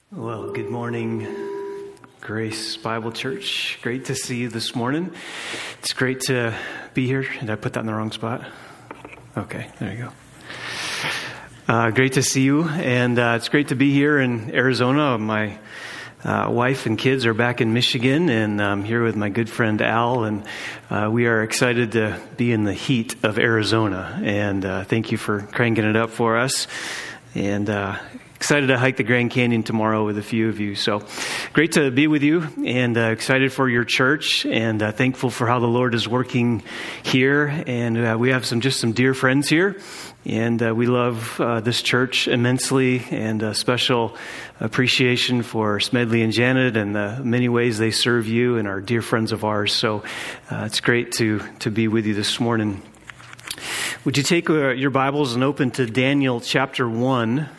Well, good morning, Grace Bible Church. Great to see you this morning. It's great to be here. Did I put that in the wrong spot? Okay, there you go. Great to see you, and it's great to be here in Arizona. My wife and kids are back in Michigan, and I'm here with my good friend Al, and we are excited to be in the heat of Arizona, and thank you for cranking it up for us, and excited to hike the Grand Canyon tomorrow with a few of you. So great to be with you, and excited for your church, and thankful for how the Lord is working here. And we have some dear friends here, and we love this church immensely, and a special appreciation for Smedley and Janet and the many ways they serve you and are dear friends of ours. So it's great to be with you this morning. Would you take your Bibles and open to Daniel chapter 1?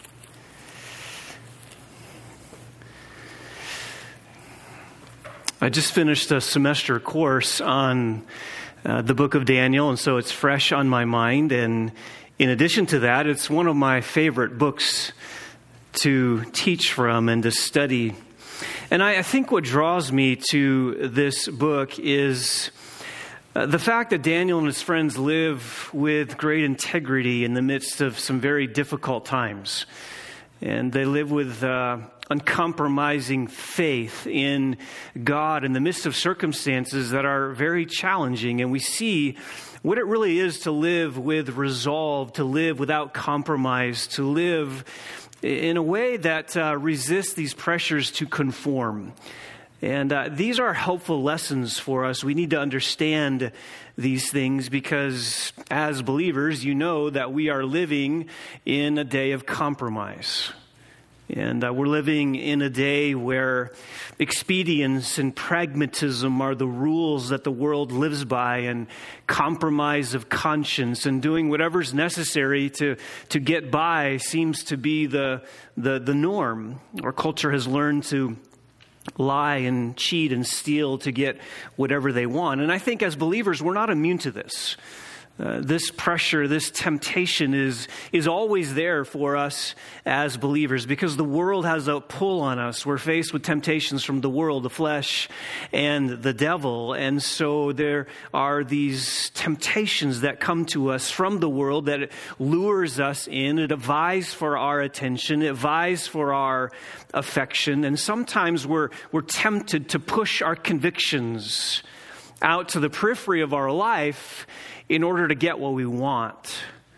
I just finished a semester course on the book of Daniel, and so it's fresh on my mind. And in addition to that, it's one of my favorite books to teach from and to study. And I think what draws me to this book is the fact that Daniel and his friends live with great integrity in the midst of some very difficult times. And they live with uncompromising faith in God in the midst of circumstances that are very challenging. And we see what it really is to live with resolve, to live without compromise, to live in a way that resists these pressures to conform. And these are helpful lessons for us. We need to understand these things because as believers, you know that we are living in a day of compromise. And we're living in a day where expedience and pragmatism are the rules that the world lives by, and compromise of conscience and doing whatever's necessary to get by seems to be the norm. Our culture has learned to lie and cheat and steal to get whatever they want. And I think as believers, we're not immune to this. This pressure, this temptation is always there for us as believers because the world has a pull on us. We're faced with temptations from the world, the flesh, and the devil. And so there are these temptations that come to us from the world that lures us in. It vies for our attention. It vies for our affection. And sometimes we're tempted to push our convictions out to the periphery of our life in order to get what we want.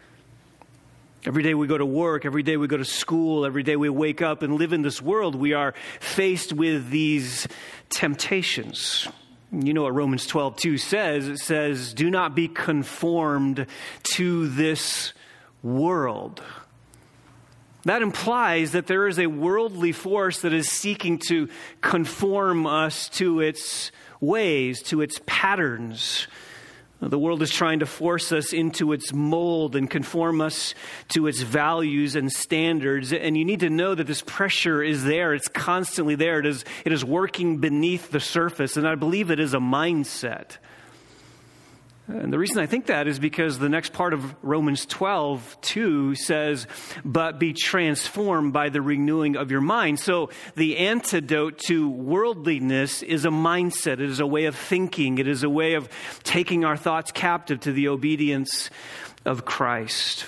Every day we go to work, every day we go to school, every day we wake up and live in this world, we are faced with these temptations. You know what Romans 12:2 says? It says, "Do not be conformed to this world." That implies that there is a worldly force that is seeking to conform us to its ways, to its patterns. The world is trying to force us into its mold and conform us to its values and standards. And you need to know that this pressure is there. It's constantly there. It is working beneath the surface. And I believe it is a mindset. And the reason I think that is because the next part of Romans 12:2 says, "But be transformed by the renewing of your mind." So the antidote to worldliness is a mindset. It is a way of thinking. It is a way of taking our thoughts captive to the obedience of Christ.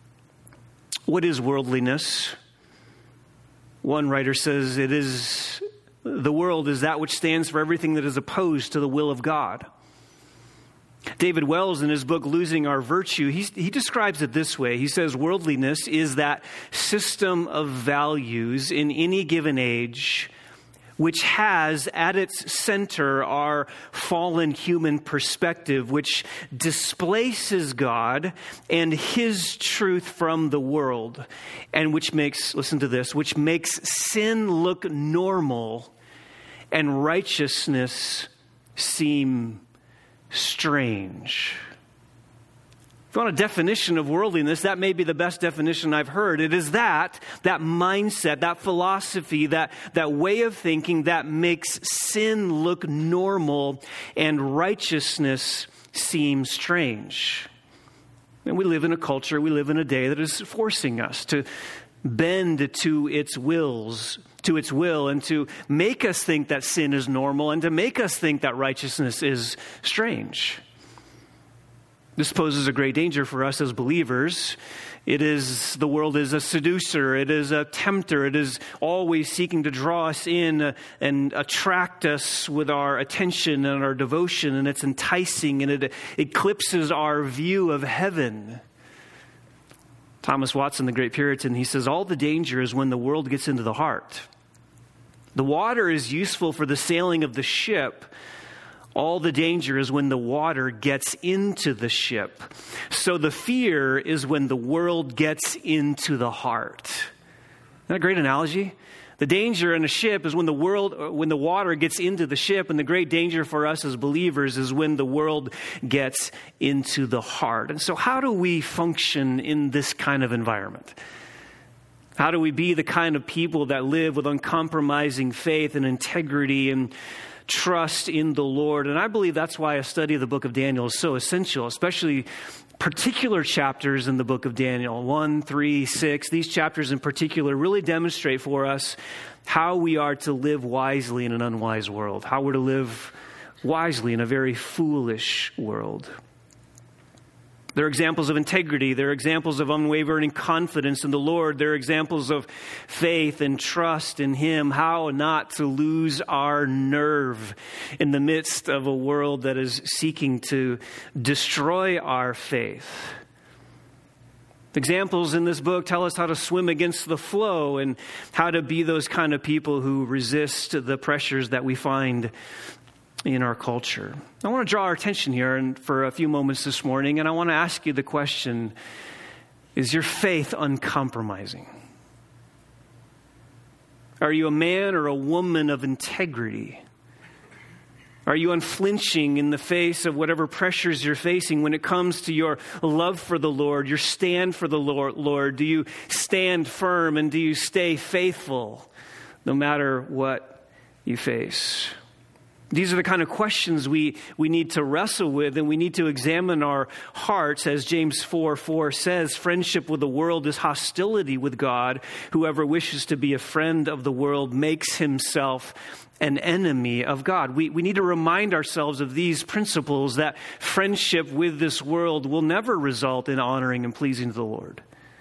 What is worldliness? One writer says the world is that which stands for everything that is opposed to the will of God. David Wells, in his book, Losing Our Virtue, he describes it this way. He says, worldliness is that system of values in any given age which has at its center our fallen human perspective, which displaces God and His truth from the world, and which makes, listen to this, which makes sin look normal and righteousness seem strange. If you want a definition of worldliness, that may be the best definition I've heard. It is that mindset, that philosophy, that way of thinking that makes sin look normal and righteousness seem strange. And we live in a culture, we live in a day that is forcing us to bend to its will, and to make us think that sin is normal and to make us think that righteousness is strange. This poses a great danger for us as believers. The world is a seducer. It is a tempter. It is always seeking to draw us in and attract us with our attention and our devotion. And it's enticing, and it eclipses our view of heaven. Thomas Watson, the great Puritan, he says, all the danger is when the world gets into the heart. The water is useful for the sailing of the ship. All the danger is when the water gets into the ship. So the fear is when the world gets into the heart. Isn't that a great analogy? The danger in a ship is when the water gets into the ship, and the great danger for us as believers is when the world gets into the heart. And so how do we function in this kind of environment? How do we be the kind of people that live with uncompromising faith and integrity and trust in the Lord? And I believe that's why a study of the book of Daniel is so essential, especially particular chapters in the book of Daniel, 1, 3, 6. These chapters in particular really demonstrate for us how we are to live wisely in an unwise world, how we're to live wisely in a very foolish world. They're examples of integrity. They're examples of unwavering confidence in the Lord. They're examples of faith and trust in Him, how not to lose our nerve in the midst of a world that is seeking to destroy our faith. Examples in this book tell us how to swim against the flow and how to be those kind of people who resist the pressures that we find in our culture. I want to draw our attention here for a few moments this morning, and I want to ask you the question, is your faith uncompromising? Are you a man or a woman of integrity? Are you unflinching in the face of whatever pressures you're facing when it comes to your love for the Lord, your stand for the Lord? Do you stand firm and do you stay faithful no matter what you face? These are the kind of questions we need to wrestle with, and we need to examine our hearts. As James 4:4 says, friendship with the world is hostility with God. Whoever wishes to be a friend of the world makes himself an enemy of God. We need to remind ourselves of these principles, that friendship with this world will never result in honoring and pleasing the Lord.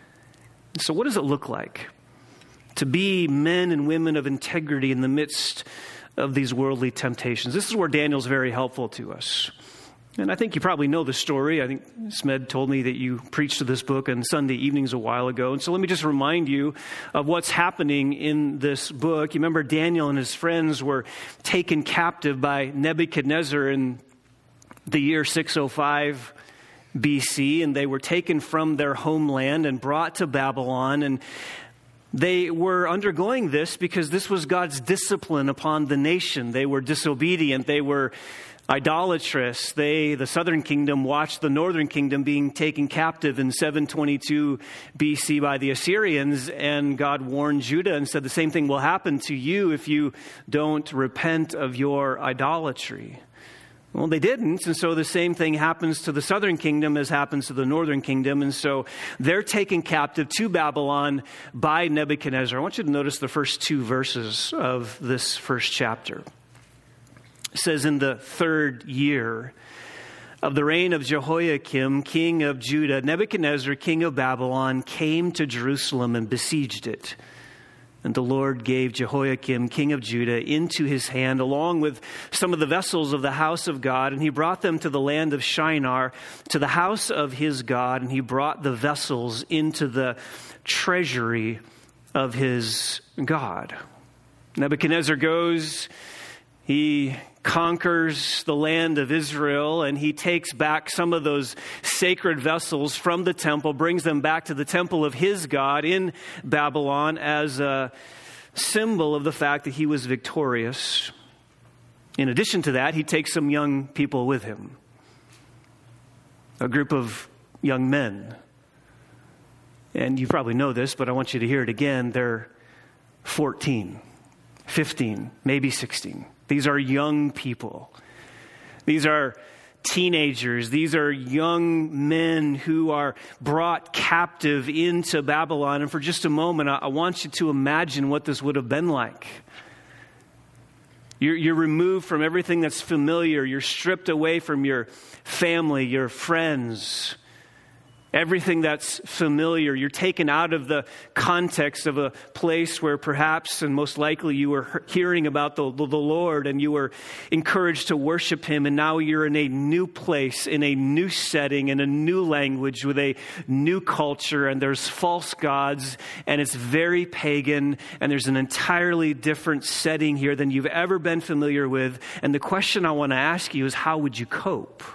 So what does it look like to be men and women of integrity in the midst of these worldly temptations? This is where Daniel's very helpful to us. And I think you probably know the story. I think Smed told me that you preached to this book on Sunday evenings a while ago. And so let me just remind you of what's happening in this book. You remember Daniel and his friends were taken captive by Nebuchadnezzar in the year 605 BC, and they were taken from their homeland and brought to Babylon. And they were undergoing this because this was God's discipline upon the nation. They were disobedient. They were idolatrous. The southern kingdom, watched the northern kingdom being taken captive in 722 BC by the Assyrians. And God warned Judah and said the same thing will happen to you if you don't repent of your idolatry. Well, they didn't, and so the same thing happens to the southern kingdom as happens to the northern kingdom, and so they're taken captive to Babylon by Nebuchadnezzar. I want you to notice the first two verses of this first chapter. It says, in the 3rd year of the reign of Jehoiakim, king of Judah, Nebuchadnezzar, king of Babylon, came to Jerusalem and besieged it. And the Lord gave Jehoiakim, king of Judah, into his hand, along with some of the vessels of the house of God. And he brought them to the land of Shinar, to the house of his God. And he brought the vessels into the treasury of his God. Nebuchadnezzar goes, he conquers the land of Israel, and he takes back some of those sacred vessels from the temple, brings them back to the temple of his God in Babylon as a symbol of the fact that he was victorious. In addition to that, he takes some young people with him, a group of young men. And you probably know this, but I want you to hear it again. They're 14, 15, maybe 16. These are young people. These are teenagers. These are young men who are brought captive into Babylon. And for just a moment, I want you to imagine what this would have been like. You're removed from everything that's familiar. You're stripped away from your family, your friends, everything that's familiar. You're taken out of the context of a place where perhaps and most likely you were hearing about the Lord and you were encouraged to worship Him. And now you're in a new place, in a new setting, in a new language with a new culture. And there's false gods and it's very pagan. And there's an entirely different setting here than you've ever been familiar with. And the question I want to ask you is, how would you cope?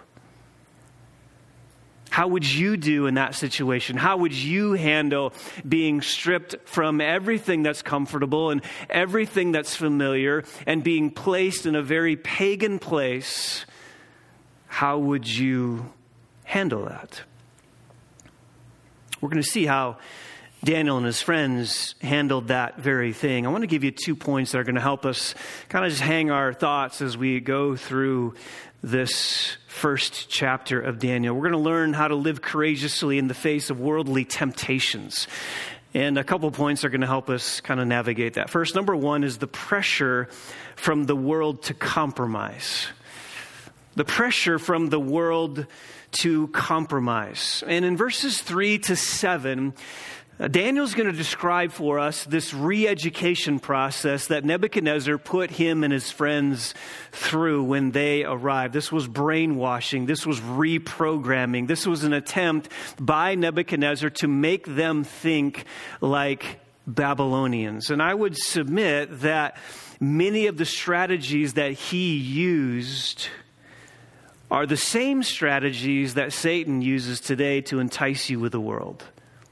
How would you do in that situation? How would you handle being stripped from everything that's comfortable and everything that's familiar and being placed in a very pagan place? How would you handle that? We're going to see how Daniel and his friends handled that very thing. I want to give you 2 points that are going to help us kind of just hang our thoughts as we go through this first chapter of Daniel. We're going to learn how to live courageously in the face of worldly temptations. And a couple points are going to help us kind of navigate that. First, number one is the pressure from the world to compromise. The pressure from the world to compromise. And in verses 3 to 7, Daniel's going to describe for us this re-education process that Nebuchadnezzar put him and his friends through when they arrived. This was brainwashing. This was reprogramming. This was an attempt by Nebuchadnezzar to make them think like Babylonians. And I would submit that many of the strategies that he used are the same strategies that Satan uses today to entice you with the world.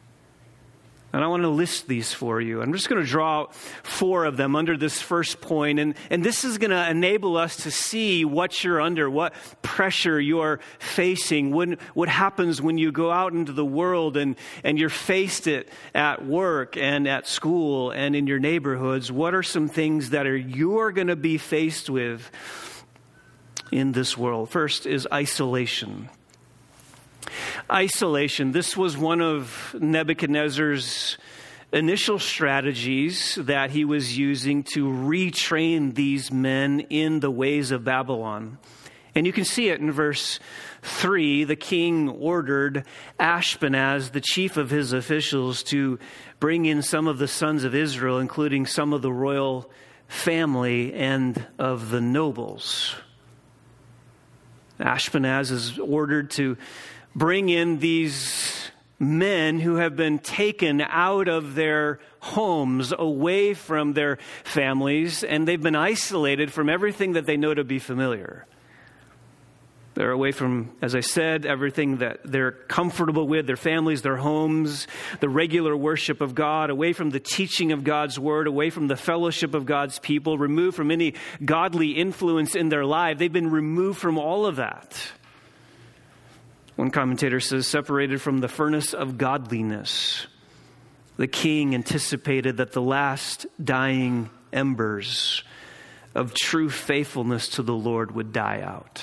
And I want to list these for you. I'm just going to draw out 4 of them under this first point. And this is going to enable us to see what you're under, what pressure you're facing, what happens when you go out into the world and you're faced it at work and at school and in your neighborhoods. What are some things that you're going to be faced with in this world? First is isolation. Isolation. This was one of Nebuchadnezzar's initial strategies that he was using to retrain these men in the ways of Babylon. And you can see it in verse 3. The king ordered Ashpenaz, the chief of his officials, to bring in some of the sons of Israel, including some of the royal family and of the nobles. Ashpenaz is ordered to bring in these men who have been taken out of their homes, away from their families, and they've been isolated from everything that they know to be familiar. They're away from, as I said, everything that they're comfortable with, their families, their homes, the regular worship of God, away from the teaching of God's word, away from the fellowship of God's people, removed from any godly influence in their life. They've been removed from all of that. One commentator says, separated from the furnace of godliness. The king anticipated that the last dying embers of true faithfulness to the Lord would die out.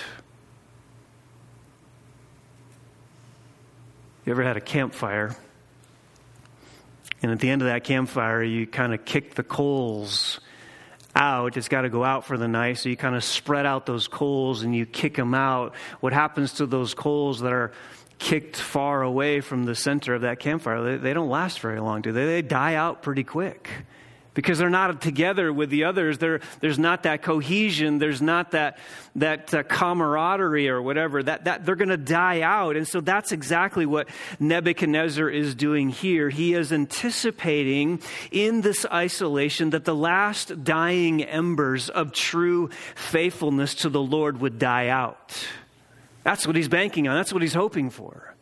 You ever had a campfire? And at the end of that campfire, you kind of kick the coals out. It's got to go out for the night. So you kind of spread out those coals and you kick them out. What happens to those coals that are kicked far away from the center of that campfire? They don't last very long, do they? They die out pretty quick because they're not together with the others. There's not that cohesion. There's not that camaraderie or whatever. That they're going to die out. And so that's exactly what Nebuchadnezzar is doing here. He is anticipating in this isolation that the last dying embers of true faithfulness to the Lord would die out. That's what he's banking on. That's what he's hoping for.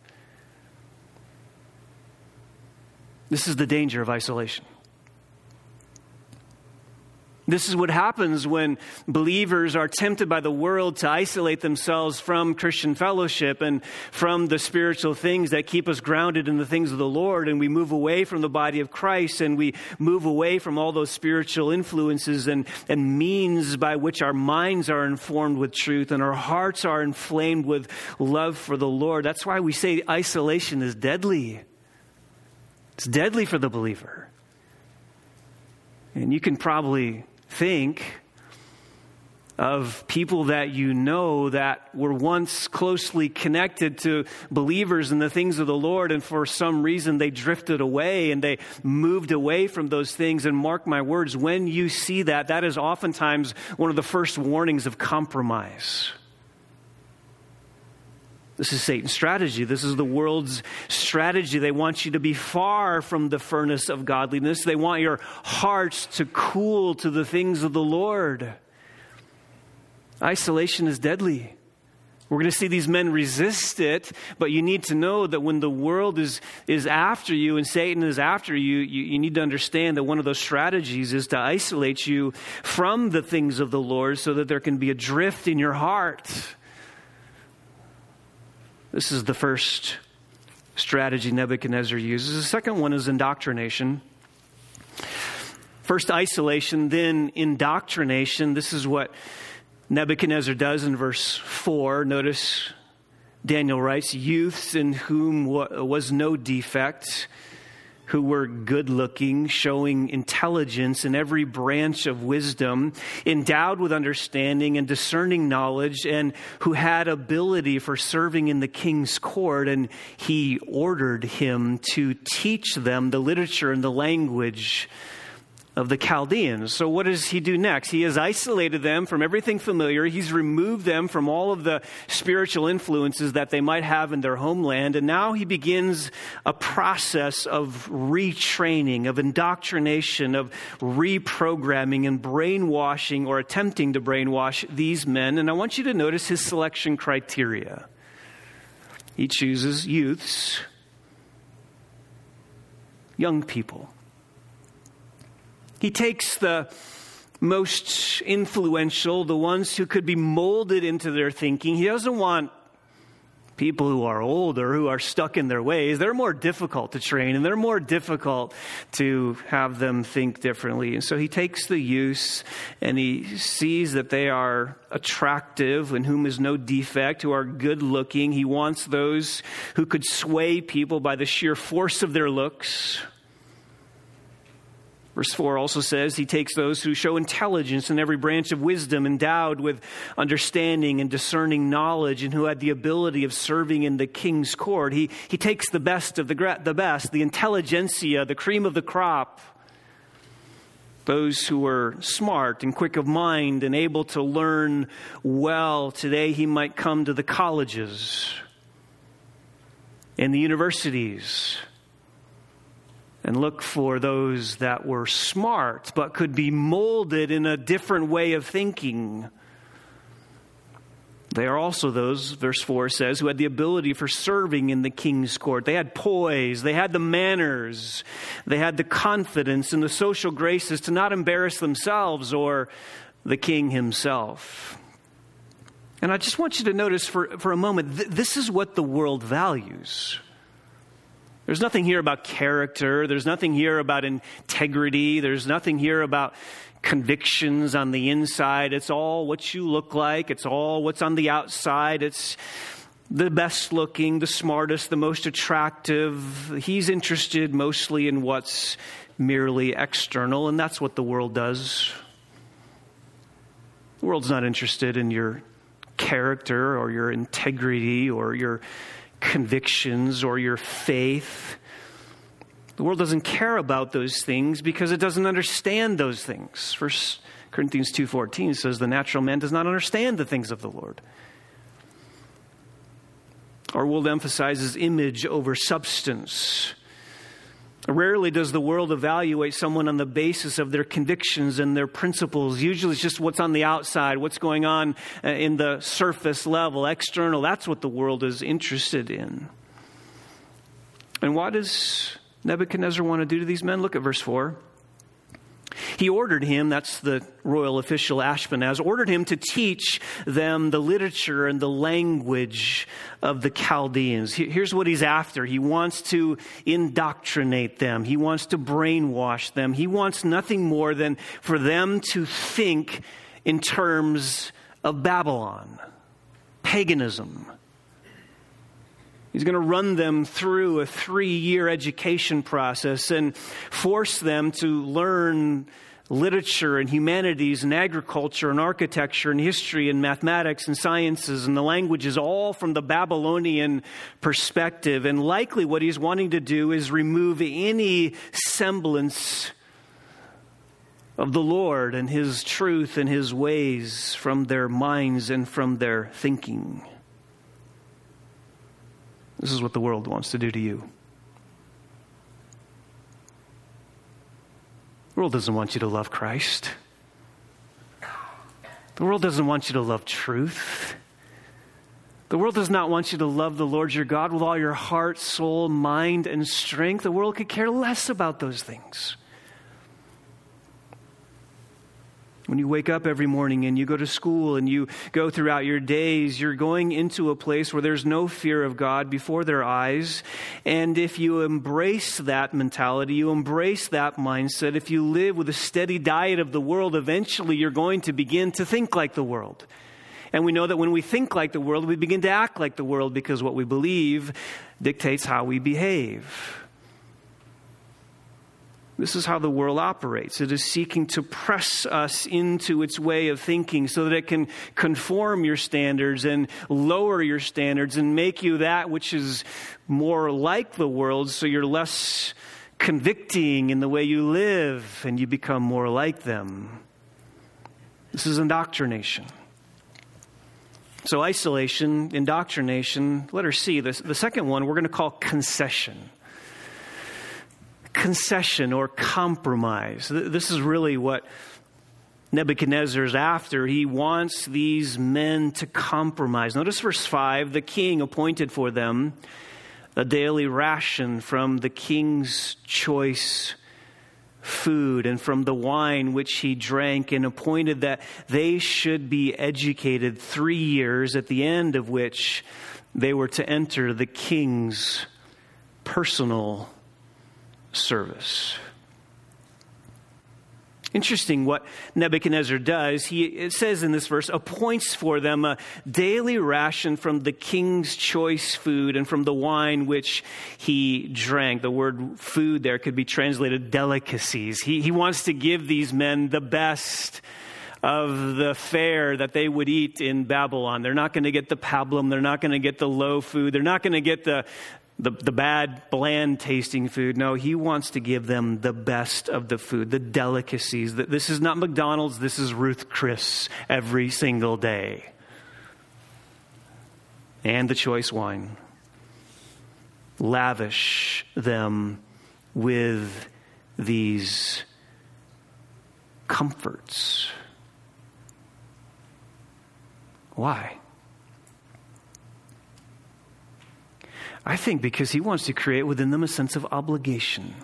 This is the danger of isolation. This is what happens when believers are tempted by the world to isolate themselves from Christian fellowship and from the spiritual things that keep us grounded in the things of the Lord, and we move away from the body of Christ, and we move away from all those spiritual influences and means by which our minds are informed with truth and our hearts are inflamed with love for the Lord. That's why we say isolation is deadly. It's deadly for the believer. And you can probably think of people that you know that were once closely connected to believers in the things of the Lord, and for some reason they drifted away and they moved away from those things. And mark my words, when you see that, that is oftentimes one of the first warnings of compromise. This is Satan's strategy. This is the world's strategy. They want you to be far from the furnace of godliness. They want your hearts to cool to the things of the Lord. Isolation is deadly. We're going to see these men resist it, but you need to know that when the world is after you and Satan is after you, you need to understand that one of those strategies is to isolate you from the things of the Lord so that there can be a drift in your heart. This is the first strategy Nebuchadnezzar uses. The second one is indoctrination. First isolation, then indoctrination. This is what Nebuchadnezzar does in verse 4. Notice Daniel writes, youths in whom was no defect, who were good-looking, showing intelligence in every branch of wisdom, endowed with understanding and discerning knowledge, and who had ability for serving in the king's court. And he ordered him to teach them the literature and the language of the Chaldeans. So what does he do next? He has isolated them from everything familiar. He's removed them from all of the spiritual influences that they might have in their homeland. And now he begins a process of retraining, of indoctrination, of reprogramming and brainwashing, or attempting to brainwash these men. And I want you to notice his selection criteria. He chooses youths, young people. He takes the most influential, the ones who could be molded into their thinking. He doesn't want people who are older, who are stuck in their ways. They're more difficult to train, and they're more difficult to have them think differently. And so he takes the youths, and he sees that they are attractive, in whom is no defect, who are good looking. He wants those who could sway people by the sheer force of their looks. Verse 4 also says he takes those who show intelligence in every branch of wisdom, endowed with understanding and discerning knowledge, and who had the ability of serving in the king's court. He takes the best of the best, the intelligentsia, the cream of the crop, those who were smart and quick of mind and able to learn well. Today he might come to the colleges and the universities and look for those that were smart but could be molded in a different way of thinking. They are also those, verse 4 says, who had the ability for serving in the king's court. They had poise, they had the manners, they had the confidence and the social graces to not embarrass themselves or the king himself. And I just want you to notice for a moment, this is what the world values. There's nothing here about character. There's nothing here about integrity. There's nothing here about convictions on the inside. It's all what you look like. It's all what's on the outside. It's the best looking, the smartest, the most attractive. He's interested mostly in what's merely external, and that's what the world does. The world's not interested in your character or your integrity or your convictions or your faith. The world doesn't care about those things because it doesn't understand those things. 1 Corinthians 2:14 says the natural man does not understand the things of the Lord. Our world emphasizes image over substance. Rarely does the world evaluate someone on the basis of their convictions and their principles. Usually it's just what's on the outside, what's going on in the surface level, external. That's what the world is interested in. And what does Nebuchadnezzar want to do to these men? Look at verse 4. He ordered him, that's the royal official Ashpenaz, ordered him to teach them the literature and the language of the Chaldeans. Here's what he's after. He wants to indoctrinate them. He wants to brainwash them. He wants nothing more than for them to think in terms of Babylon, paganism. He's going to run them through a 3-year education process and force them to learn literature and humanities and agriculture and architecture and history and mathematics and sciences and the languages, all from the Babylonian perspective. And likely what he's wanting to do is remove any semblance of the Lord and His truth and His ways from their minds and from their thinking. This is what the world wants to do to you. The world doesn't want you to love Christ. The world doesn't want you to love truth. The world does not want you to love the Lord your God with all your heart, soul, mind, and strength. The world could care less about those things. When you wake up every morning and you go to school and you go throughout your days, you're going into a place where there's no fear of God before their eyes. And if you embrace that mentality, you embrace that mindset, if you live with a steady diet of the world, eventually you're going to begin to think like the world. And we know that when we think like the world, we begin to act like the world because what we believe dictates how we behave. This is how the world operates. It is seeking to press us into its way of thinking so that it can conform your standards and lower your standards and make you that which is more like the world so you're less convicting in the way you live and you become more like them. This is indoctrination. So isolation, indoctrination, letter C. The second one we're going to call concession. Concession or compromise. This is really what Nebuchadnezzar's after. He wants these men to compromise. Notice verse 5, the king appointed for them a daily ration from the king's choice food and from the wine which he drank, and appointed that they should be educated 3 years, at the end of which they were to enter the king's personal service. Interesting what Nebuchadnezzar does. It says in this verse, appoints for them a daily ration from the king's choice food and from the wine which he drank. The word food there could be translated delicacies. He wants to give these men the best of the fare that they would eat in Babylon. They're not going to get the pablum. They're not going to get the low food. They're not going to get the bad, bland tasting food. No, he wants to give them the best of the food, the delicacies. This is not McDonald's, this is Ruth Chris every single day. And the choice wine. Lavish them with these comforts. Why? I think because he wants to create within them a sense of obligation.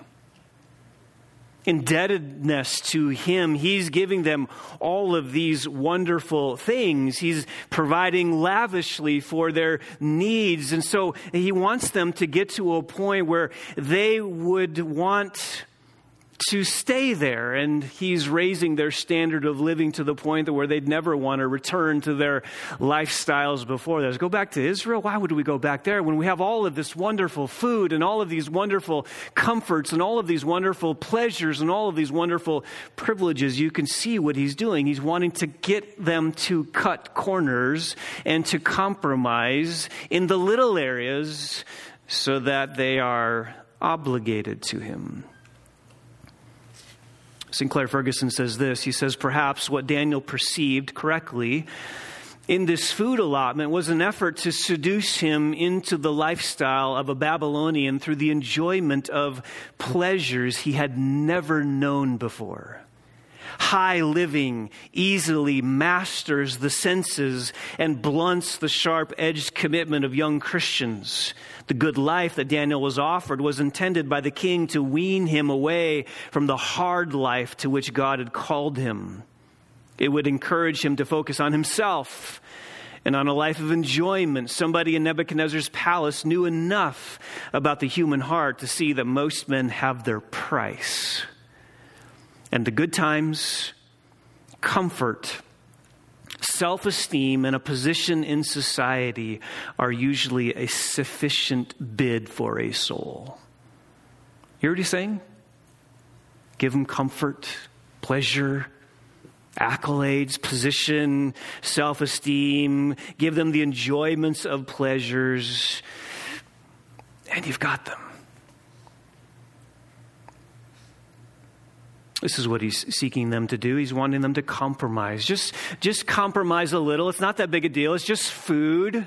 Indebtedness to him. He's giving them all of these wonderful things. He's providing lavishly for their needs. And so he wants them to get to a point where they would want to stay there. And he's raising their standard of living to the point that where they'd never want to return to their lifestyles before this. Go back to Israel? Why would we go back there when we have all of this wonderful food and all of these wonderful comforts and all of these wonderful pleasures and all of these wonderful privileges? You can see what he's doing. He's wanting to get them to cut corners and to compromise in the little areas so that they are obligated to him. Sinclair Ferguson says this. He says, perhaps what Daniel perceived correctly in this food allotment was an effort to seduce him into the lifestyle of a Babylonian through the enjoyment of pleasures he had never known before. High living easily masters the senses and blunts the sharp-edged commitment of young Christians. The good life that Daniel was offered was intended by the king to wean him away from the hard life to which God had called him. It would encourage him to focus on himself and on a life of enjoyment. Somebody in Nebuchadnezzar's palace knew enough about the human heart to see that most men have their price. And the good times, comfort, self-esteem, and a position in society are usually a sufficient bid for a soul. You hear what he's saying? Give them comfort, pleasure, accolades, position, self-esteem. Give them the enjoyments of pleasures, and you've got them. This is what he's seeking them to do. He's wanting them to compromise. Just compromise a little. It's not that big a deal. It's just food.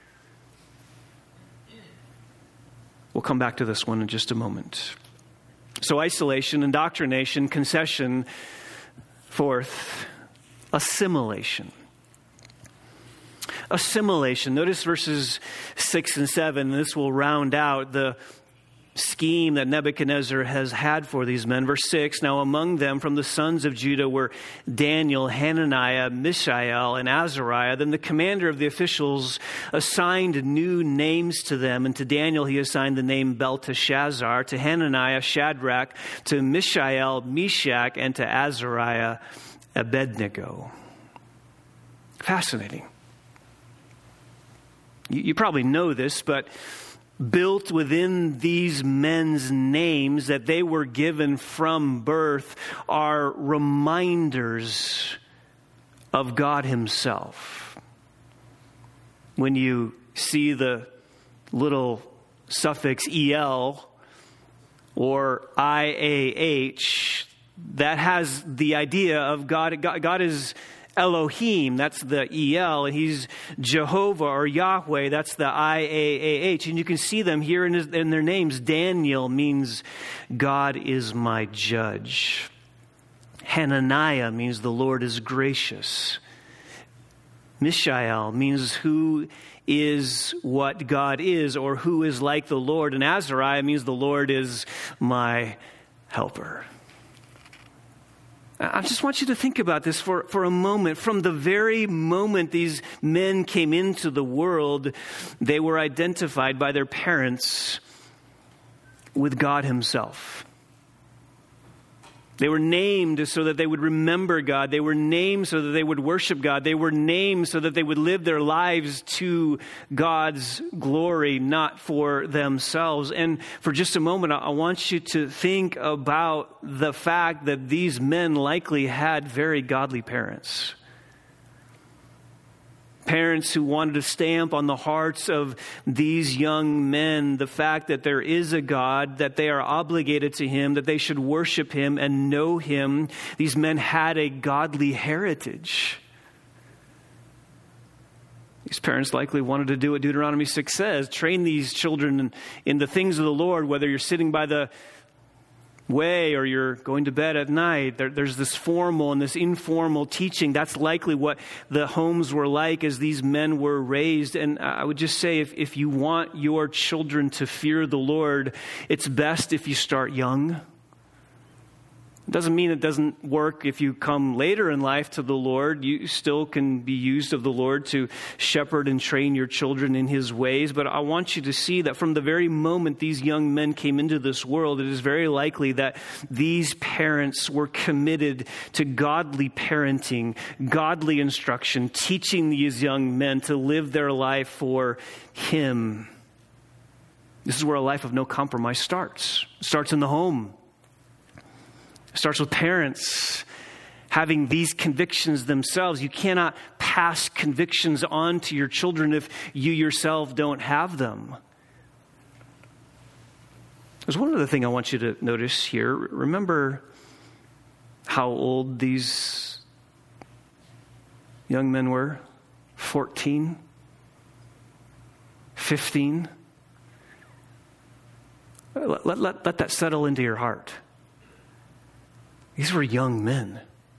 We'll come back to this one in just a moment. So isolation, indoctrination, concession. Fourth, assimilation. Assimilation. Notice verses 6 and 7. This will round out the scheme that Nebuchadnezzar has had for these men. Verse 6, now among them from the sons of Judah were Daniel, Hananiah, Mishael, and Azariah. Then the commander of the officials assigned new names to them. And to Daniel he assigned the name Belteshazzar, to Hananiah, Shadrach, to Mishael, Meshach, and to Azariah, Abednego. Fascinating. You probably know this, but built within these men's names that they were given from birth are reminders of God himself. When you see the little suffix EL or IAH, that has the idea of God. God is Elohim, that's the EL, and he's Jehovah or Yahweh, that's the IAAH. And you can see them here in their names. Daniel means God is my judge. Hananiah means the Lord is gracious. Mishael means who is what God is, or who is like the Lord. And Azariah means the Lord is my helper. I just want you to think about this for a moment. From the very moment these men came into the world, they were identified by their parents with God himself. They were named so that they would remember God. They were named so that they would worship God. They were named so that they would live their lives to God's glory, not for themselves. And for just a moment, I want you to think about the fact that these men likely had very godly parents. Parents who wanted to stamp on the hearts of these young men the fact that there is a God, that they are obligated to him, that they should worship him and know him. These men had a godly heritage. These parents likely wanted to do what Deuteronomy 6 says, train these children in the things of the Lord, whether you're sitting by the way or you're going to bed at night. There's this formal and this informal teaching. That's likely what the homes were like as these men were raised. And I would just say, if you want your children to fear the Lord, it's best if you start young. It doesn't mean it doesn't work if you come later in life to the Lord. You still can be used of the Lord to shepherd and train your children in his ways. But I want you to see that from the very moment these young men came into this world, it is very likely that these parents were committed to godly parenting, godly instruction, teaching these young men to live their life for him. This is where a life of no compromise starts. It starts in the home. It starts with parents having these convictions themselves. You cannot pass convictions on to your children if you yourself don't have them. There's one other thing I want you to notice here. Remember how old these young men were? 14? 15? Let that settle into your heart. These were young men.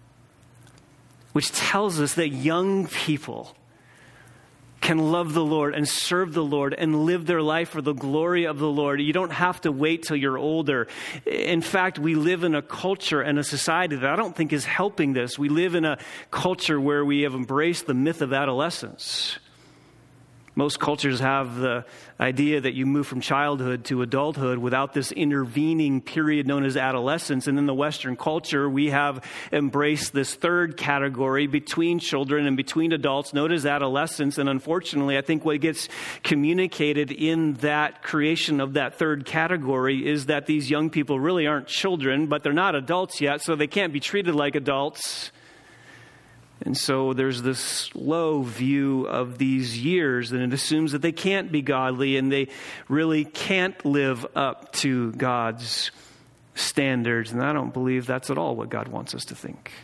which tells us that young people can love the Lord and serve the Lord and live their life for the glory of the Lord. You don't have to wait till you're older. In fact, we live in a culture and a society that I don't think is helping this. We live in a culture where we have embraced the myth of adolescence. Most cultures have the idea that you move from childhood to adulthood without this intervening period known as adolescence. And in the Western culture, we have embraced this third category between children and between adults known as adolescence. And unfortunately, I think what gets communicated in that creation of that third category is that these young people really aren't children, but they're not adults yet, so they can't be treated like adults. And so there's this low view of these years, and it assumes that they can't be godly and they really can't live up to God's standards. And I don't believe that's at all what God wants us to think.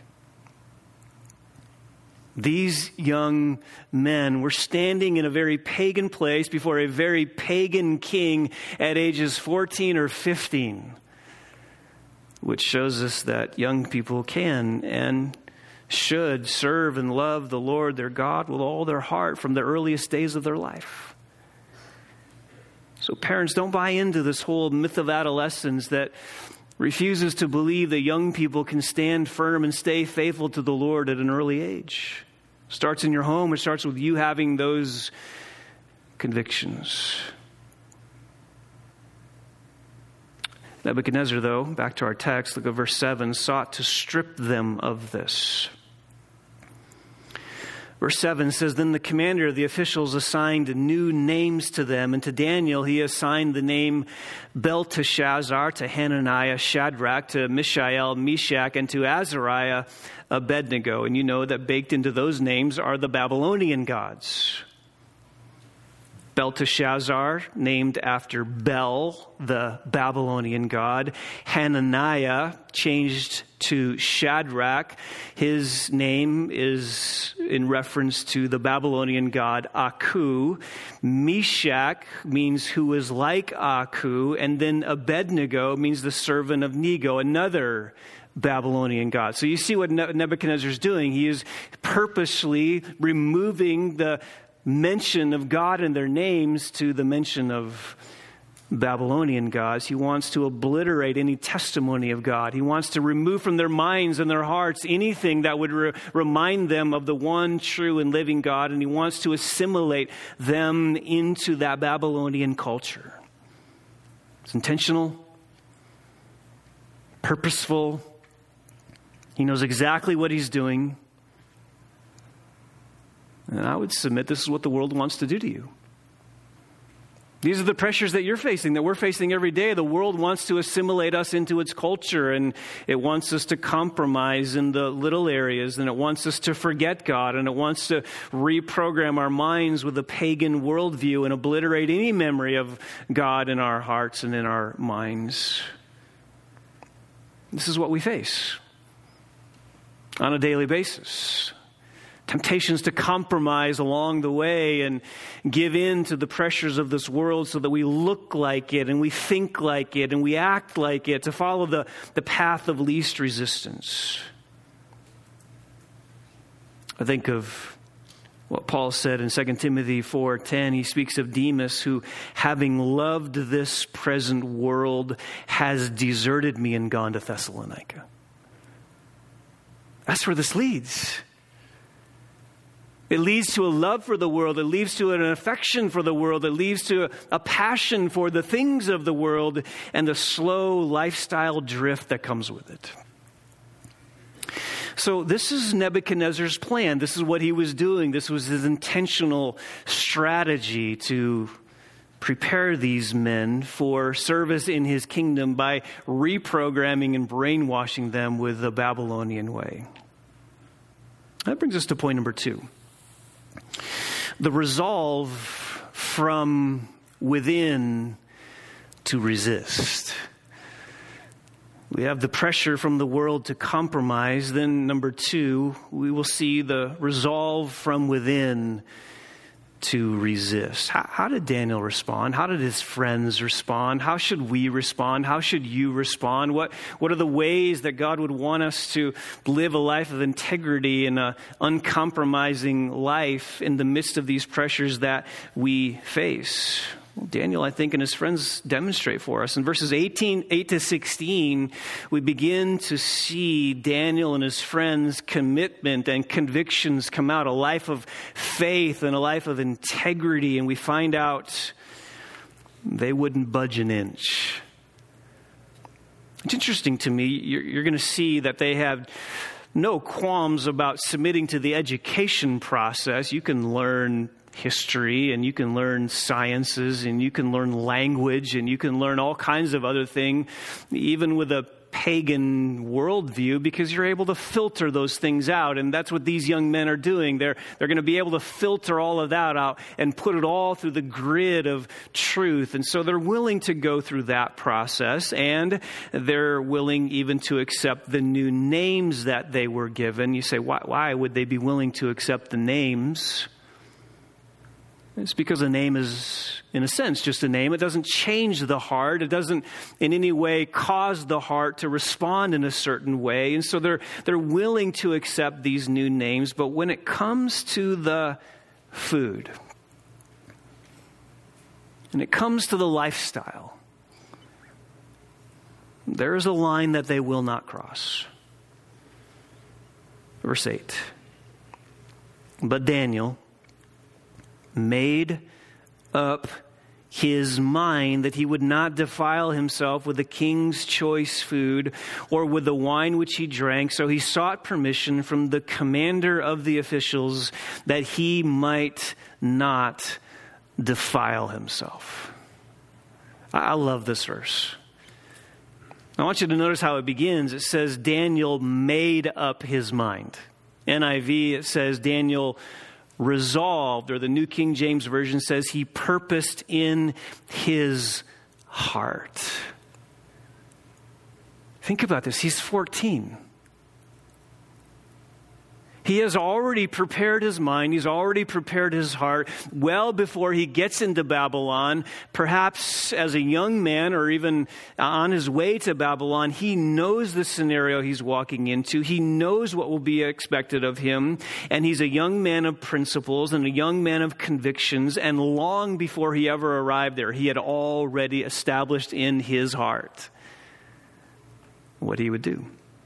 These young men were standing in a very pagan place before a very pagan king at ages 14 or 15, which shows us that young people can and should serve and love the Lord their God with all their heart from the earliest days of their life. So parents, don't buy into this whole myth of adolescence that refuses to believe that young people can stand firm and stay faithful to the Lord at an early age. It starts in your home. It starts with you having those convictions. Nebuchadnezzar, though, back to our text, look at verse 7, sought to strip them of this. Verse 7 says, Then the commander of the officials assigned new names to them, and to Daniel he assigned the name Belteshazzar, to Hananiah, Shadrach, to Mishael, Meshach, and to Azariah, Abednego. And you know that baked into those names are the Babylonian gods. Belteshazzar, named after Bel, the Babylonian god. Hananiah, changed to Shadrach. His name is in reference to the Babylonian god Aku. Meshach means who is like Aku. And then Abednego means the servant of Nego, another Babylonian god. So you see what Nebuchadnezzar is doing. He is purposely removing the mention of God and their names to the mention of Babylonian gods. He wants to obliterate any testimony of God. He wants to remove from their minds and their hearts anything that would remind them of the one true and living God, and he wants to assimilate them into that Babylonian culture. It's intentional, purposeful. He knows exactly what he's doing. And I would submit this is what the world wants to do to you. These are the pressures that you're facing, that we're facing every day. The world wants to assimilate us into its culture, and it wants us to compromise in the little areas, and it wants us to forget God, and it wants to reprogram our minds with a pagan worldview and obliterate any memory of God in our hearts and in our minds. This is what we face on a daily basis. Temptations to compromise along the way and give in to the pressures of this world so that we look like it and we think like it and we act like it, to follow the path of least resistance. I think of what Paul said in 2 Timothy 4:10. He speaks of Demas, who, having loved this present world, has deserted me and gone to Thessalonica. That's where this leads. It leads to a love for the world. It leads to an affection for the world. It leads to a passion for the things of the world and the slow lifestyle drift that comes with it. So this is Nebuchadnezzar's plan. This is what he was doing. This was his intentional strategy to prepare these men for service in his kingdom by reprogramming and brainwashing them with the Babylonian way. That brings us to point number 2. The resolve from within to resist. We have the pressure from the world to compromise. Then number 2, we will see the resolve from within to resist. How did Daniel respond? How did his friends respond? How should we respond? How should you respond? What are the ways that God would want us to live a life of integrity and an uncompromising life in the midst of these pressures that we face? Daniel, I think, and his friends demonstrate for us. In verses 8 to 16, we begin to see Daniel and his friends' commitment and convictions come out, a life of faith and a life of integrity, and we find out they wouldn't budge an inch. It's interesting to me, you're going to see that they have no qualms about submitting to the education process. You can learn history, and you can learn sciences, and you can learn language, and you can learn all kinds of other things, even with a pagan worldview, because you're able to filter those things out. And that's what these young men are doing. They're going to be able to filter all of that out and put it all through the grid of truth. And so they're willing to go through that process, and they're willing even to accept the new names that they were given. You say, why would they be willing to accept the names? It's because a name is, in a sense, just a name. It doesn't change the heart. It doesn't in any way cause the heart to respond in a certain way. And so they're willing to accept these new names. But when it comes to the food, and it comes to the lifestyle, there is a line that they will not cross. Verse 8. But Daniel made up his mind that he would not defile himself with the king's choice food or with the wine which he drank. So he sought permission from the commander of the officials that he might not defile himself. I love this verse. I want you to notice how it begins. It says Daniel made up his mind. NIV, it says Daniel resolved, or the New King James Version says he purposed in his heart. Think about this. He's 14. He has already prepared his mind. He's already prepared his heart well before he gets into Babylon. Perhaps as a young man or even on his way to Babylon, he knows the scenario he's walking into. He knows what will be expected of him. And he's a young man of principles and a young man of convictions. And long before he ever arrived there, he had already established in his heart what he would do.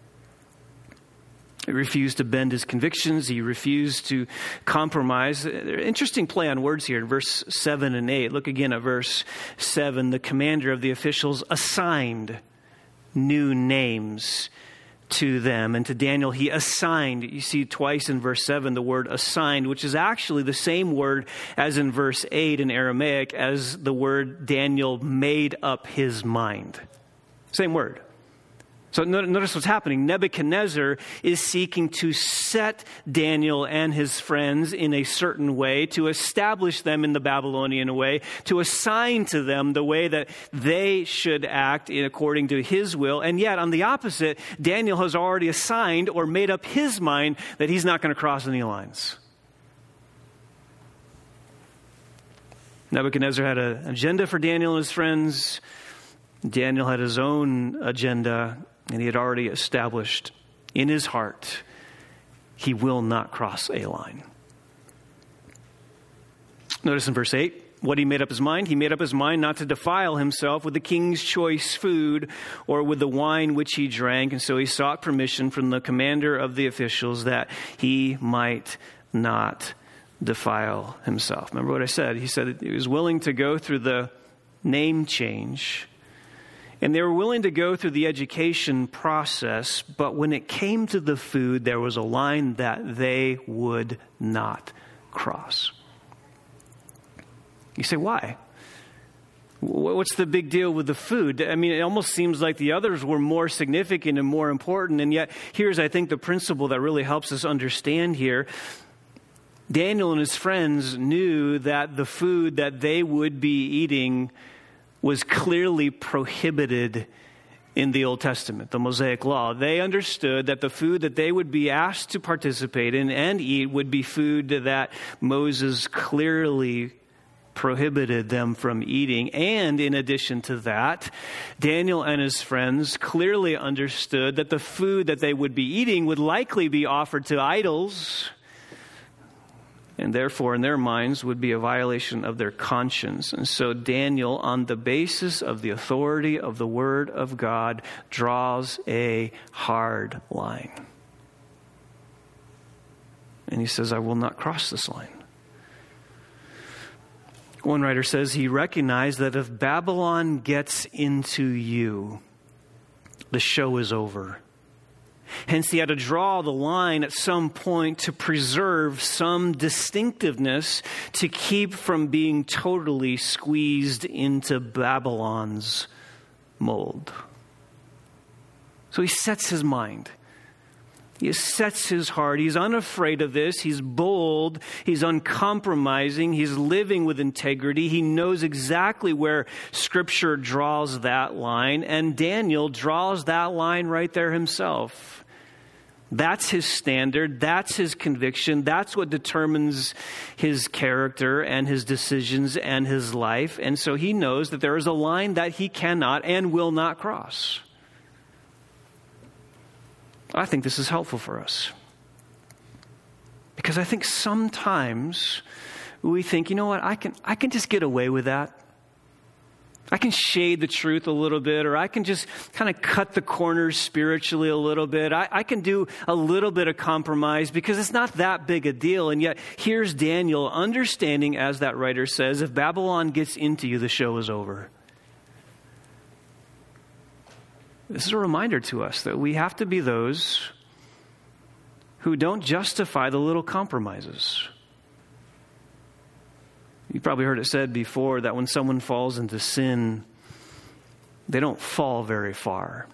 He refused to bend his convictions. He refused to compromise. Interesting play on words here in verse 7 and 8. Look again at verse 7. The commander of the officials assigned new names to them. And to Daniel, he assigned. You see twice in verse 7 the word assigned, which is actually the same word as in verse 8 in Aramaic as the word Daniel made up his mind. Same word. So notice what's happening. Nebuchadnezzar is seeking to set Daniel and his friends in a certain way, to establish them in the Babylonian way, to assign to them the way that they should act according to his will. And yet, on the opposite, Daniel has already assigned or made up his mind that he's not going to cross any lines. Nebuchadnezzar had an agenda for Daniel and his friends. Daniel had his own agenda. And he had already established in his heart, he will not cross a line. Notice in verse 8, what he made up his mind. He made up his mind not to defile himself with the king's choice food or with the wine which he drank. And so he sought permission from the commander of the officials that he might not defile himself. Remember what I said? He said he was willing to go through the name change. And they were willing to go through the education process, but when it came to the food, there was a line that they would not cross. You say, why? What's the big deal with the food? I mean, it almost seems like the others were more significant and more important, and yet here's, I think, the principle that really helps us understand here. Daniel and his friends knew that the food that they would be eating was clearly prohibited in the Old Testament, the Mosaic Law. They understood that the food that they would be asked to participate in and eat would be food that Moses clearly prohibited them from eating. And in addition to that, Daniel and his friends clearly understood that the food that they would be eating would likely be offered to idols, and therefore, in their minds, would be a violation of their conscience. And so Daniel, on the basis of the authority of the Word of God, draws a hard line. And he says, I will not cross this line. One writer says he recognized that if Babylon gets into you, the show is over. Hence, he had to draw the line at some point to preserve some distinctiveness to keep from being totally squeezed into Babylon's mold. So he sets his mind. He sets his heart. He's unafraid of this. He's bold. He's uncompromising. He's living with integrity. He knows exactly where Scripture draws that line. And Daniel draws that line right there himself. That's his standard. That's his conviction. That's what determines his character and his decisions and his life. And so he knows that there is a line that he cannot and will not cross. I think this is helpful for us. Because I think sometimes we think, you know what, I can just get away with that. I can shade the truth a little bit, or I can just kind of cut the corners spiritually a little bit. I can do a little bit of compromise because it's not that big a deal. And yet here's Daniel understanding, as that writer says, if Babylon gets into you, the show is over. This is a reminder to us that we have to be those who don't justify the little compromises. You probably heard it said before that when someone falls into sin, they don't fall very far.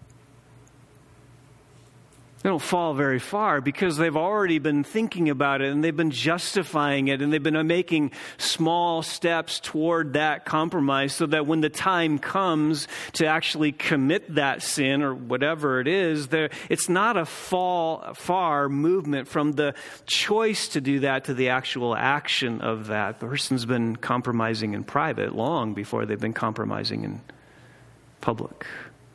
They don't fall very far because they've already been thinking about it and they've been justifying it and they've been making small steps toward that compromise so that when the time comes to actually commit that sin or whatever it is, it's not a far movement from the choice to do that to the actual action of that. The person's been compromising in private long before they've been compromising in public.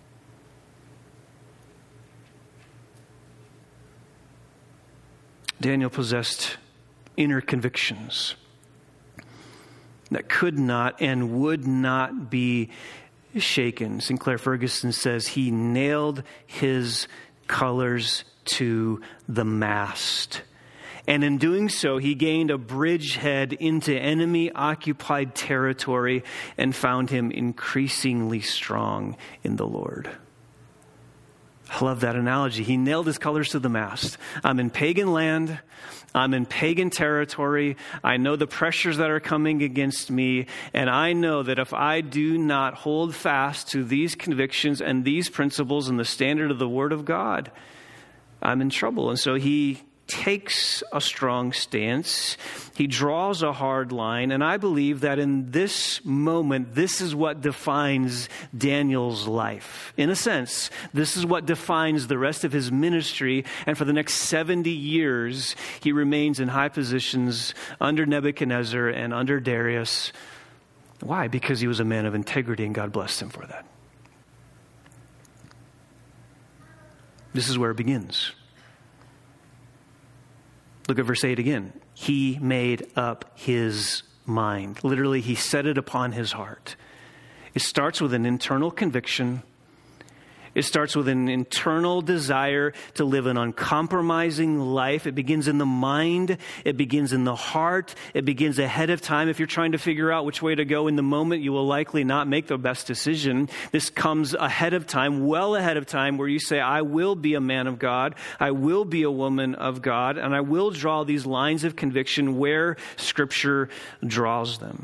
Daniel possessed inner convictions that could not and would not be shaken. Sinclair Ferguson says he nailed his colors to the mast. And in doing so, he gained a bridgehead into enemy-occupied territory and found him increasingly strong in the Lord. I love that analogy. He nailed his colors to the mast. I'm in pagan land. I'm in pagan territory. I know the pressures that are coming against me. And I know that if I do not hold fast to these convictions and these principles and the standard of the Word of God, I'm in trouble. And so he takes a strong stance. He draws a hard line. And I believe that in this moment, this is what defines Daniel's life. In a sense, this is what defines the rest of his ministry. And for the next 70 years, he remains in high positions under Nebuchadnezzar and under Darius. Why? Because he was a man of integrity and God blessed him for that. This is where it begins. Look at verse 8 again. He made up his mind. Literally, he set it upon his heart. It starts with an internal conviction. It starts with an internal desire to live an uncompromising life. It begins in the mind. It begins in the heart. It begins ahead of time. If you're trying to figure out which way to go in the moment, you will likely not make the best decision. This comes ahead of time, well ahead of time, where you say, I will be a man of God. I will be a woman of God. And I will draw these lines of conviction where Scripture draws them.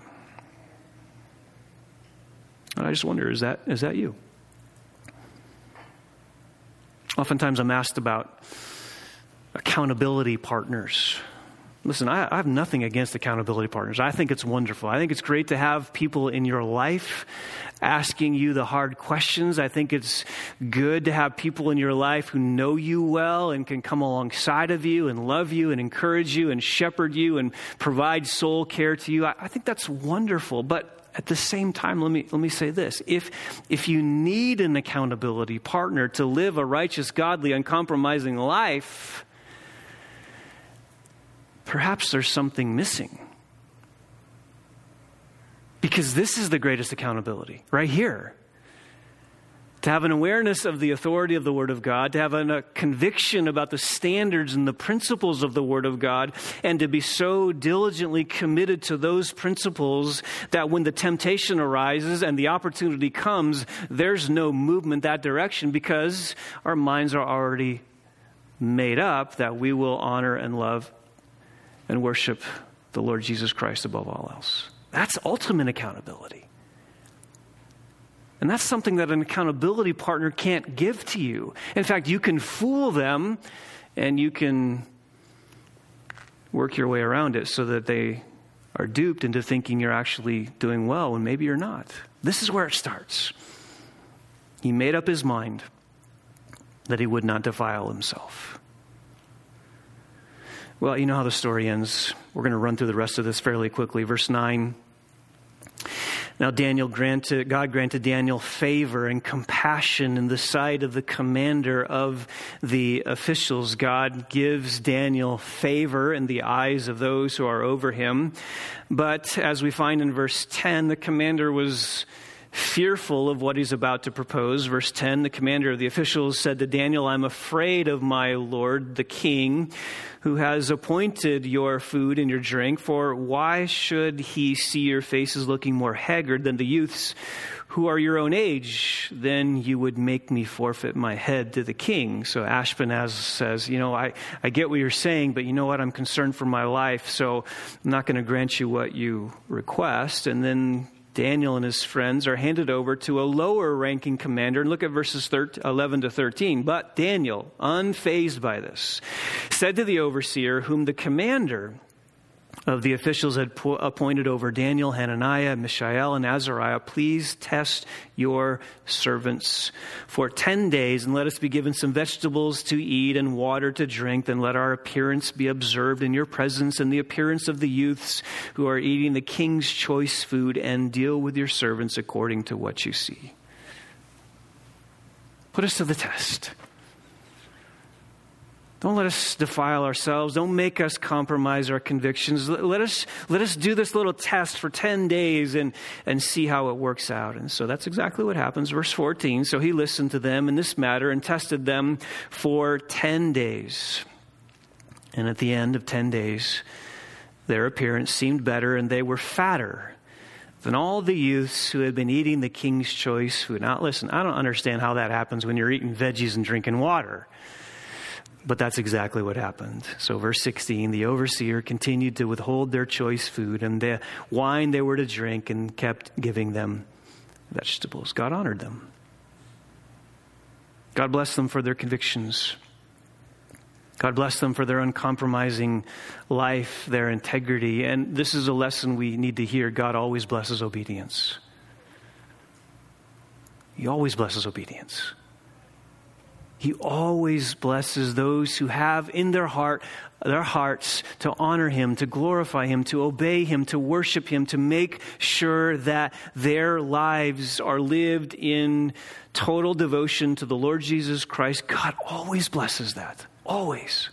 And I just wonder, is that you? Oftentimes I'm asked about accountability partners. Listen, I have nothing against accountability partners. I think it's wonderful. I think it's great to have people in your life asking you the hard questions. I think it's good to have people in your life who know you well and can come alongside of you and love you and encourage you and shepherd you and provide soul care to you. I think that's wonderful. But at the same time, let me say this. If you need an accountability partner to live a righteous, godly, uncompromising life, perhaps there's something missing. Because this is the greatest accountability, right here. To have an awareness of the authority of the Word of God, to have a conviction about the standards and the principles of the Word of God, and to be so diligently committed to those principles that when the temptation arises and the opportunity comes, there's no movement that direction because our minds are already made up that we will honor and love and worship the Lord Jesus Christ above all else. That's ultimate accountability. And that's something that an accountability partner can't give to you. In fact, you can fool them and you can work your way around it so that they are duped into thinking you're actually doing well when maybe you're not. This is where it starts. He made up his mind that he would not defile himself. Well, you know how the story ends. We're going to run through the rest of this fairly quickly. Verse 9. Now God granted Daniel favor and compassion in the sight of the commander of the officials. God gives Daniel favor in the eyes of those who are over him. But as we find in verse 10, the commander was fearful of what he's about to propose. Verse 10, the commander of the officials said to Daniel, I'm afraid of my lord, the king, who has appointed your food and your drink, for why should he see your faces looking more haggard than the youths who are your own age? Then you would make me forfeit my head to the king. So Ashpenaz says, I get what you're saying, but you know what? I'm concerned for my life, so I'm not going to grant you what you request. And then Daniel and his friends are handed over to a lower ranking commander. And look at verses 11 to 13. But Daniel, unfazed by this, said to the overseer, whom the commander of the officials had appointed over Daniel, Hananiah, Mishael, and Azariah, please test your servants for 10 days, and let us be given some vegetables to eat and water to drink. Then let our appearance be observed in your presence and the appearance of the youths who are eating the king's choice food, and deal with your servants according to what you see. Put us to the test. Don't let us defile ourselves. Don't make us compromise our convictions. Let us do this little test for 10 days and see how it works out. And so that's exactly what happens. Verse 14, so he listened to them in this matter and tested them for 10 days. And at the end of 10 days, their appearance seemed better and they were fatter than all the youths who had been eating the king's choice food. Now listen, I don't understand how that happens when you're eating veggies and drinking water. But that's exactly what happened. So verse 16, the overseer continued to withhold their choice food and the wine they were to drink and kept giving them vegetables. God honored them. God blessed them for their convictions. God bless them for their uncompromising life, their integrity. And this is a lesson we need to hear. God always blesses obedience. He always blesses obedience. He always blesses those who have in their hearts to honor him, to glorify him, to obey him, to worship him, to make sure that their lives are lived in total devotion to the Lord Jesus Christ. God always blesses that. Always.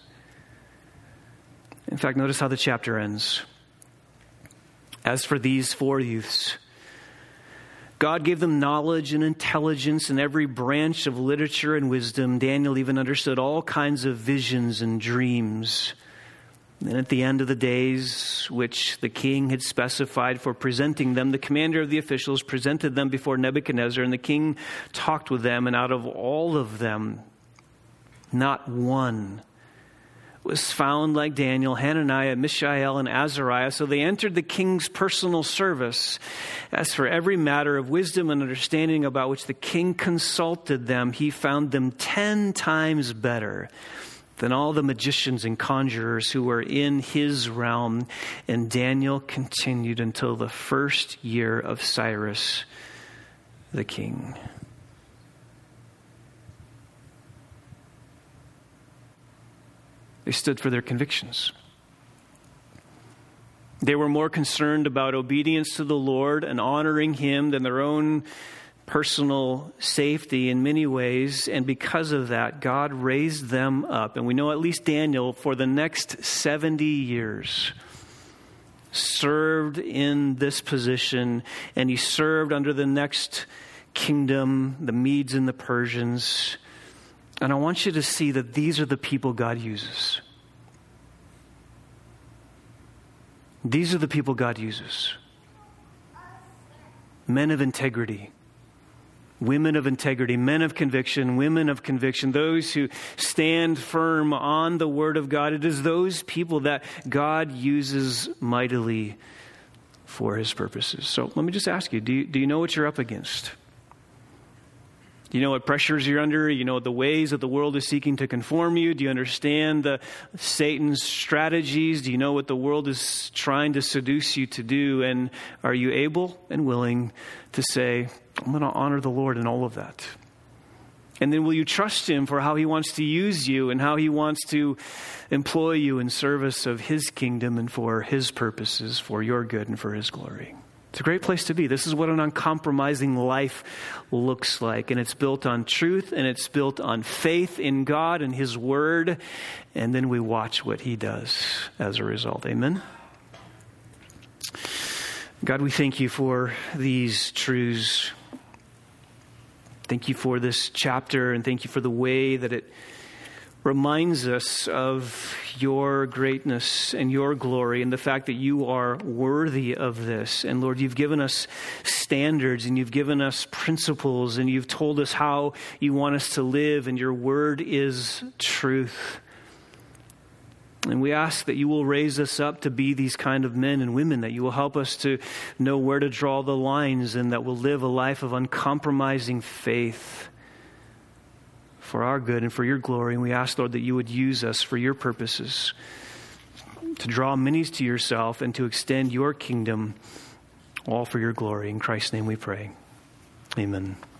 In fact, notice how the chapter ends. As for these 4 youths, God gave them knowledge and intelligence in every branch of literature and wisdom. Daniel even understood all kinds of visions and dreams. And at the end of the days, which the king had specified for presenting them, the commander of the officials presented them before Nebuchadnezzar, and the king talked with them, and out of all of them, not one was found like Daniel, Hananiah, Mishael, and Azariah. So they entered the king's personal service. As for every matter of wisdom and understanding about which the king consulted them, he found them 10 times better than all the magicians and conjurers who were in his realm. And Daniel continued until the first year of Cyrus, the King. They stood for their convictions. They were more concerned about obedience to the Lord and honoring Him than their own personal safety in many ways. And because of that, God raised them up. And we know at least Daniel, for the next 70 years, served in this position. And he served under the next kingdom, the Medes and the Persians. And I want you to see that these are the people God uses. These are the people God uses. Men of integrity, women of integrity, men of conviction, women of conviction, those who stand firm on the Word of God. It is those people that God uses mightily for His purposes. So let me just ask you, do you know what you're up against? Do you know what pressures you're under? You know the ways that the world is seeking to conform you? Do you understand Satan's strategies? Do you know what the world is trying to seduce you to do? And are you able and willing to say, I'm going to honor the Lord in all of that? And then will you trust Him for how He wants to use you and how He wants to employ you in service of His kingdom and for His purposes, for your good and for His glory? It's a great place to be. This is what an uncompromising life looks like. And it's built on truth, and it's built on faith in God and His Word. And then we watch what He does as a result. Amen? God, we thank You for these truths. Thank You for this chapter, and thank You for the way that it reminds us of Your greatness and Your glory and the fact that You are worthy of this. And Lord, You've given us standards and You've given us principles and You've told us how You want us to live, and Your Word is truth. And we ask that You will raise us up to be these kind of men and women, that You will help us to know where to draw the lines, and that we'll live a life of uncompromising faith for our good and for Your glory. And we ask, Lord, that You would use us for Your purposes, to draw many to Yourself and to extend Your kingdom, all for Your glory. In Christ's name we pray. Amen.